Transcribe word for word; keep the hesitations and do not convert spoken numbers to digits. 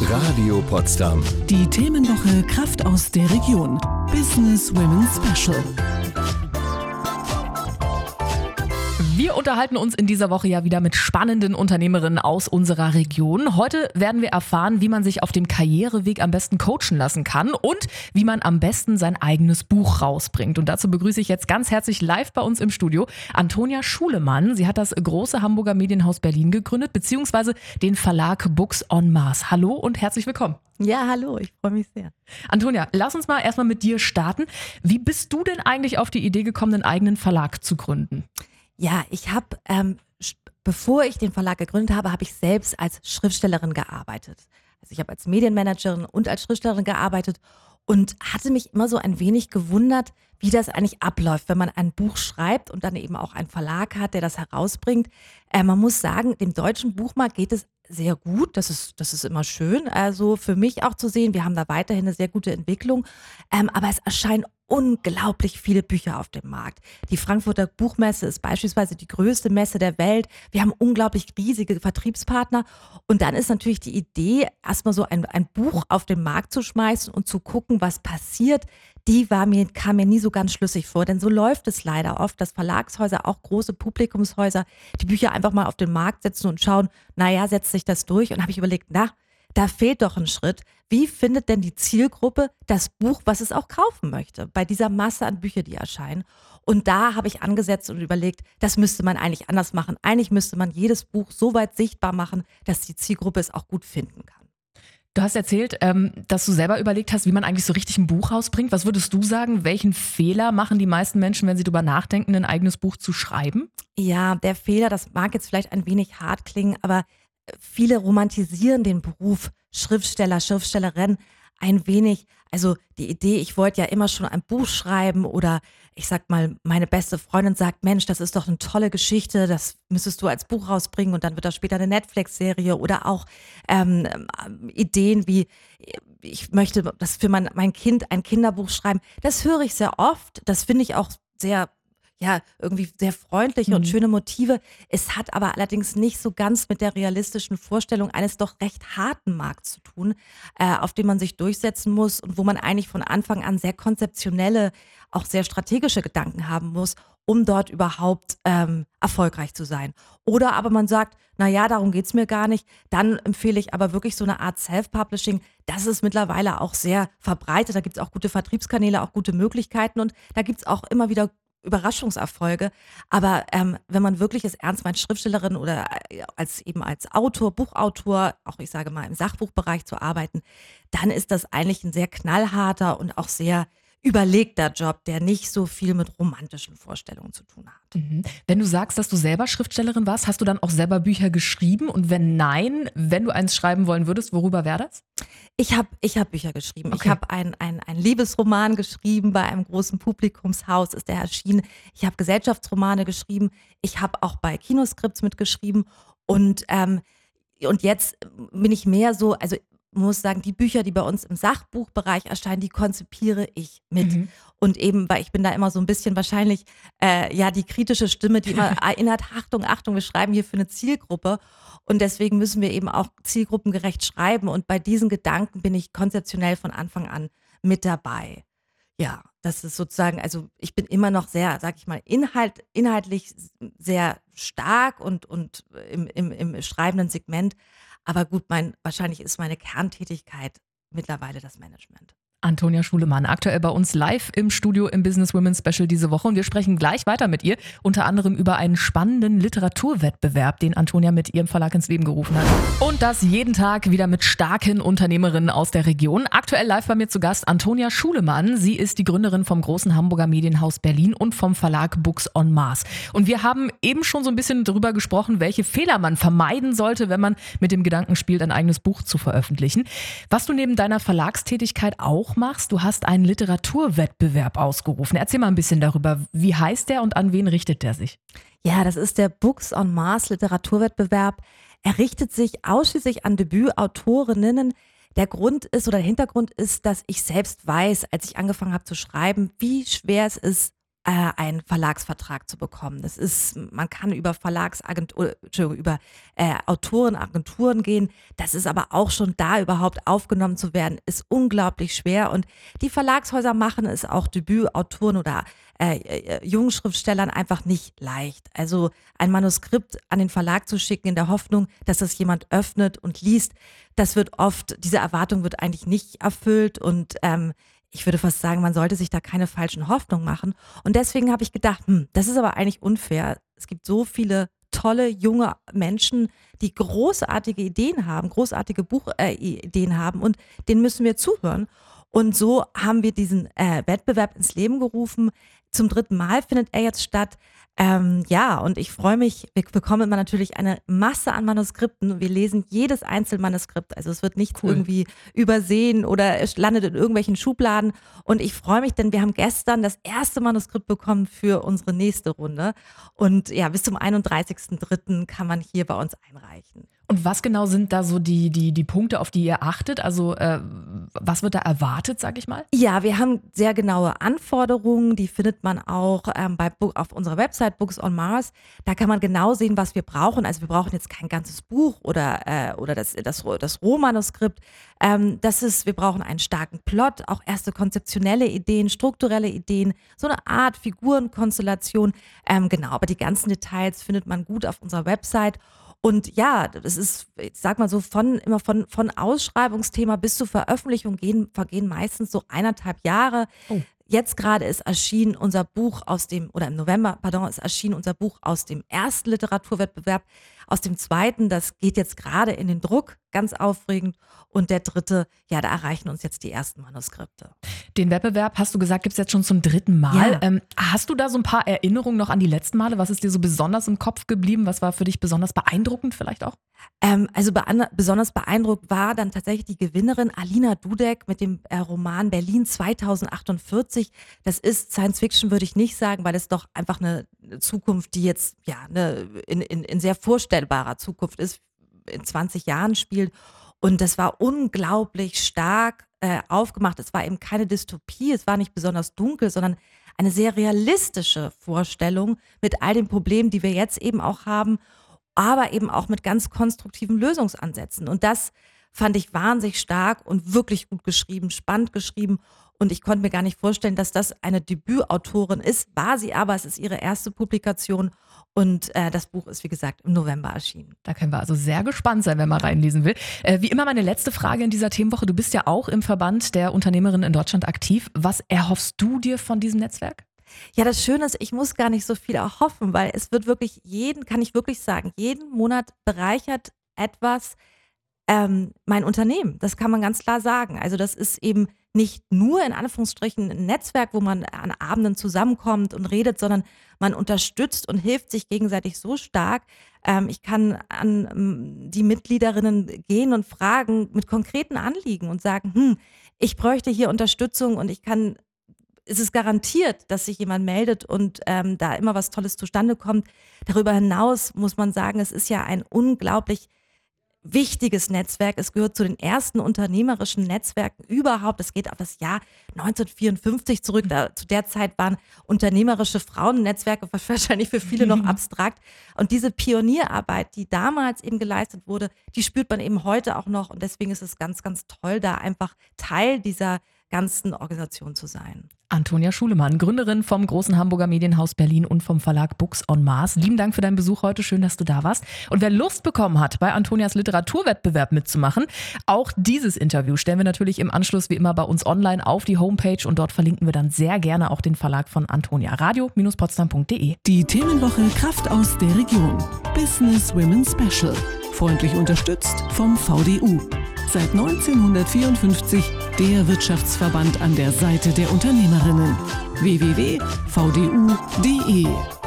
Radio Potsdam. Die Themenwoche Kraft aus der Region. Business Women Special. Wir unterhalten uns in dieser Woche ja wieder mit spannenden Unternehmerinnen aus unserer Region. Heute werden wir erfahren, wie man sich auf dem Karriereweg am besten coachen lassen kann und wie man am besten sein eigenes Buch rausbringt. Und dazu begrüße ich jetzt ganz herzlich live bei uns im Studio Antonia Schulemann. Sie hat das große Hamburger Medienhaus Berlin gegründet, beziehungsweise den Verlag Books en Masse. Hallo und herzlich willkommen. Ja, hallo, ich freue mich sehr. Antonia, lass uns mal erstmal mit dir starten. Wie bist du denn eigentlich auf die Idee gekommen, einen eigenen Verlag zu gründen? Ja, ich habe, ähm, bevor ich den Verlag gegründet habe, habe ich selbst als Schriftstellerin gearbeitet. Also ich habe als Medienmanagerin und als Schriftstellerin gearbeitet und hatte mich immer so ein wenig gewundert, wie das eigentlich abläuft, wenn man ein Buch schreibt und dann eben auch einen Verlag hat, der das herausbringt. Äh, man muss sagen, dem deutschen Buchmarkt geht es sehr gut. Das ist, das ist immer schön. Also für mich auch zu sehen, wir haben da weiterhin eine sehr gute Entwicklung. Ähm, aber es erscheinen unglaublich viele Bücher auf dem Markt. Die Frankfurter Buchmesse ist beispielsweise die größte Messe der Welt. Wir haben unglaublich riesige Vertriebspartner. Und dann ist natürlich die Idee, erstmal so ein, ein Buch auf den Markt zu schmeißen und zu gucken, was passiert. Die war mir, kam mir nie so ganz schlüssig vor, denn so läuft es leider oft, dass Verlagshäuser, auch große Publikumshäuser, die Bücher einfach mal auf den Markt setzen und schauen, naja, setzt sich das durch? Und da habe ich überlegt, na, da fehlt doch ein Schritt. Wie findet denn die Zielgruppe das Buch, was es auch kaufen möchte, bei dieser Masse an Büchern, die erscheinen? Und da habe ich angesetzt und überlegt, das müsste man eigentlich anders machen. Eigentlich müsste man jedes Buch so weit sichtbar machen, dass die Zielgruppe es auch gut finden kann. Du hast erzählt, ähm, dass du selber überlegt hast, wie man eigentlich so richtig ein Buch rausbringt. Was würdest du sagen, welchen Fehler machen die meisten Menschen, wenn sie darüber nachdenken, ein eigenes Buch zu schreiben? Ja, der Fehler, das mag jetzt vielleicht ein wenig hart klingen, aber viele romantisieren den Beruf Schriftsteller, Schriftstellerin ein wenig. Also die Idee, ich wollte ja immer schon ein Buch schreiben oder ich sag mal, meine beste Freundin sagt, Mensch, das ist doch eine tolle Geschichte, das müsstest du als Buch rausbringen und dann wird das später eine Netflix-Serie oder auch ähm, Ideen wie, ich möchte das für mein, mein Kind ein Kinderbuch schreiben. Das höre ich sehr oft, das finde ich auch sehr ja, irgendwie sehr freundliche und Mhm. schöne Motive. Es hat aber allerdings nicht so ganz mit der realistischen Vorstellung eines doch recht harten Markts zu tun, äh, auf dem man sich durchsetzen muss und wo man eigentlich von Anfang an sehr konzeptionelle, auch sehr strategische Gedanken haben muss, um dort überhaupt ähm, erfolgreich zu sein. Oder aber man sagt, na ja, darum geht's mir gar nicht. Dann empfehle ich aber wirklich so eine Art Self-Publishing. Das ist mittlerweile auch sehr verbreitet. Da gibt's auch gute Vertriebskanäle, auch gute Möglichkeiten und da gibt's auch immer wieder Überraschungserfolge, aber ähm, wenn man wirklich es ernst meint, Schriftstellerin oder äh, als eben als Autor, Buchautor, auch ich sage mal im Sachbuchbereich zu arbeiten, dann ist das eigentlich ein sehr knallharter und auch sehr überlegter Job, der nicht so viel mit romantischen Vorstellungen zu tun hat. Mhm. Wenn du sagst, dass du selber Schriftstellerin warst, hast du dann auch selber Bücher geschrieben? Und wenn nein, wenn du eins schreiben wollen würdest, worüber wäre das? Ich habe ich hab Bücher geschrieben. Okay. Ich habe ein, ein, ein Liebesroman geschrieben bei einem großen Publikumshaus, ist der erschienen. Ich habe Gesellschaftsromane geschrieben. Ich habe auch bei Kinoskripts mitgeschrieben. Und, ähm, und jetzt bin ich mehr so, also muss sagen, die Bücher, die bei uns im Sachbuchbereich erscheinen, die konzipiere ich mit. Mhm. Und eben, weil ich bin da immer so ein bisschen wahrscheinlich, äh, ja, die kritische Stimme, die immer erinnert, Achtung, Achtung, wir schreiben hier für eine Zielgruppe. Und deswegen müssen wir eben auch zielgruppengerecht schreiben. Und bei diesen Gedanken bin ich konzeptionell von Anfang an mit dabei. Ja, das ist sozusagen, also ich bin immer noch sehr, sag ich mal, inhalt, inhaltlich sehr stark und, und im, im, im schreibenden Segment. Aber gut, mein, wahrscheinlich ist meine Kerntätigkeit mittlerweile das Management. Antonia Schulemann, aktuell bei uns live im Studio im Business Women Special diese Woche und wir sprechen gleich weiter mit ihr, unter anderem über einen spannenden Literaturwettbewerb, den Antonia mit ihrem Verlag ins Leben gerufen hat. Und das jeden Tag wieder mit starken Unternehmerinnen aus der Region. Aktuell live bei mir zu Gast Antonia Schulemann. Sie ist die Gründerin vom großen Hamburger Medienhaus Berlin und vom Verlag Books en Masse. Und wir haben eben schon so ein bisschen darüber gesprochen, welche Fehler man vermeiden sollte, wenn man mit dem Gedanken spielt, ein eigenes Buch zu veröffentlichen. Was du neben deiner Verlagstätigkeit auch machst, du hast einen Literaturwettbewerb ausgerufen. Erzähl mal ein bisschen darüber. Wie heißt der und an wen richtet der sich? Ja, das ist der Books en Masse Literaturwettbewerb. Er richtet sich ausschließlich an Debütautorinnen. Der Grund ist oder der Hintergrund ist, dass ich selbst weiß, als ich angefangen habe zu schreiben, wie schwer es ist, äh, einen Verlagsvertrag zu bekommen. Das ist, man kann über Verlagsagentur, Entschuldigung, über äh, Autorenagenturen gehen. Das ist aber auch schon da überhaupt aufgenommen zu werden, ist unglaublich schwer. Und die Verlagshäuser machen es auch Debütautoren oder äh, äh, jungen Schriftstellern einfach nicht leicht. Also ein Manuskript an den Verlag zu schicken in der Hoffnung, dass das jemand öffnet und liest, das wird oft, diese Erwartung wird eigentlich nicht erfüllt und ähm, ich würde fast sagen, man sollte sich da keine falschen Hoffnungen machen. Und deswegen habe ich gedacht, hm, das ist aber eigentlich unfair. Es gibt so viele tolle junge Menschen, die großartige Ideen haben, großartige Buchideen äh, haben und denen müssen wir zuhören. Und so haben wir diesen äh, Wettbewerb ins Leben gerufen. Zum dritten Mal findet er jetzt statt. Ähm, ja, und ich freue mich, wir bekommen immer natürlich eine Masse an Manuskripten. Wir lesen jedes Einzelmanuskript, also es wird nichts Cool. irgendwie übersehen oder es landet in irgendwelchen Schubladen. Und ich freue mich, denn wir haben gestern das erste Manuskript bekommen für unsere nächste Runde. Und ja, bis zum einunddreißigsten dritten kann man hier bei uns einreichen. Und was genau sind da so die, die, die Punkte, auf die ihr achtet? Also äh, was wird da erwartet, sag ich mal? Ja, wir haben sehr genaue Anforderungen, die findet man auch ähm, bei, auf unserer Website Books on Mars. Da kann man genau sehen, was wir brauchen. Also wir brauchen jetzt kein ganzes Buch oder, äh, oder das, das, das Rohmanuskript. Ähm, das ist, wir brauchen einen starken Plot, auch erste konzeptionelle Ideen, strukturelle Ideen, so eine Art Figurenkonstellation. Ähm, genau, aber die ganzen Details findet man gut auf unserer Website. Und ja, das ist, ich sag mal so, von immer von, von Ausschreibungsthema bis zur Veröffentlichung gehen, vergehen meistens so eineinhalb Jahre. Oh. Jetzt gerade ist erschienen unser Buch aus dem, oder im November, pardon, ist erschienen unser Buch aus dem ersten Literaturwettbewerb. Aus dem zweiten, das geht jetzt gerade in den Druck, ganz aufregend. Und der dritte, ja, da erreichen uns jetzt die ersten Manuskripte. Den Wettbewerb, hast du gesagt, gibt es jetzt schon zum dritten Mal. Ja. Ähm, hast du da so ein paar Erinnerungen noch an die letzten Male? Was ist dir so besonders im Kopf geblieben? Was war für dich besonders beeindruckend vielleicht auch? Ähm, also bean- besonders beeindruckt war dann tatsächlich die Gewinnerin Alina Dudek mit dem äh, Roman Berlin zweitausendachtundvierzig. Das ist Science Fiction, würde ich nicht sagen, weil es doch einfach eine Zukunft, die jetzt ja eine, in, in, in sehr vorstellbarer Zukunft ist, in zwanzig Jahren spielt. Und das war unglaublich stark äh, aufgemacht. Es war eben keine Dystopie, es war nicht besonders dunkel, sondern eine sehr realistische Vorstellung mit all den Problemen, die wir jetzt eben auch haben, aber eben auch mit ganz konstruktiven Lösungsansätzen. Und das fand ich wahnsinnig stark und wirklich gut geschrieben, spannend geschrieben. Und ich konnte mir gar nicht vorstellen, dass das eine Debütautorin ist. War sie aber, es ist ihre erste Publikation. Und äh, das Buch ist, wie gesagt, im November erschienen. Da können wir also sehr gespannt sein, wenn man reinlesen will. Äh, wie immer meine letzte Frage in dieser Themenwoche. Du bist ja auch im Verband der Unternehmerinnen in Deutschland aktiv. Was erhoffst du dir von diesem Netzwerk? Ja, das Schöne ist, ich muss gar nicht so viel erhoffen, weil es wird wirklich jeden, kann ich wirklich sagen, jeden Monat bereichert etwas ähm, mein Unternehmen. Das kann man ganz klar sagen. Also das ist eben nicht nur in Anführungsstrichen ein Netzwerk, wo man an Abenden zusammenkommt und redet, sondern man unterstützt und hilft sich gegenseitig so stark. Ähm, ich kann an ähm, die Mitgliederinnen gehen und fragen mit konkreten Anliegen und sagen, hm, ich bräuchte hier Unterstützung und ich kann, es ist garantiert, dass sich jemand meldet und ähm, da immer was Tolles zustande kommt. Darüber hinaus muss man sagen, es ist ja ein unglaublich wichtiges Netzwerk. Es gehört zu den ersten unternehmerischen Netzwerken überhaupt. Es geht auf das Jahr neunzehnhundertvierundfünfzig zurück. Da, zu der Zeit waren unternehmerische Frauennetzwerke wahrscheinlich für viele noch abstrakt. Und diese Pionierarbeit, die damals eben geleistet wurde, die spürt man eben heute auch noch. Und deswegen ist es ganz, ganz toll, da einfach Teil dieser ganzen Organisation zu sein. Antonia Schulemann, Gründerin vom großen Hamburger Medienhaus Berlin und vom Verlag Books on Mars. Lieben Dank für deinen Besuch heute. Schön, dass du da warst. Und wer Lust bekommen hat, bei Antonias Literaturwettbewerb mitzumachen, auch dieses Interview stellen wir natürlich im Anschluss wie immer bei uns online auf die Homepage und dort verlinken wir dann sehr gerne auch den Verlag von Antonia. radio Bindestrich potsdam Punkt de. Die Themenwoche Kraft aus der Region. Business Women Special. Freundlich unterstützt vom V D U. Seit neunzehnhundertvierundfünfzig der Wirtschaftsverband an der Seite der Unternehmerinnen. w w w punkt v d u punkt de